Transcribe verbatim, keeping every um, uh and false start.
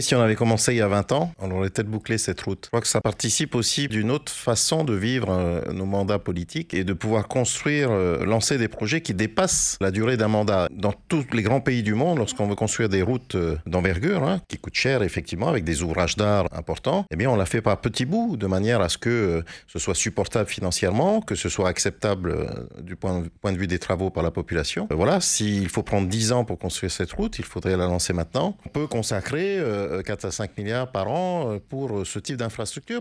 Si on avait commencé il y a vingt ans, on aurait peut-être bouclé cette route. Je crois que ça participe aussi d'une autre façon de vivre euh, nos mandats politiques et de pouvoir construire, euh, lancer des projets qui dépassent la durée d'un mandat. Dans tous les grands pays du monde, lorsqu'on veut construire des routes euh, d'envergure, hein, qui coûtent cher effectivement, avec des ouvrages d'art importants, eh bien on l'a fait par petits bouts, de manière à ce que euh, ce soit supportable financièrement, que ce soit acceptable euh, du point, point de vue des travaux par la population. Euh, voilà, s'il faut prendre dix ans pour construire cette route, il faudrait la lancer maintenant. On peut consacrer euh, quatre à cinq milliards par an pour ce type d'infrastructure.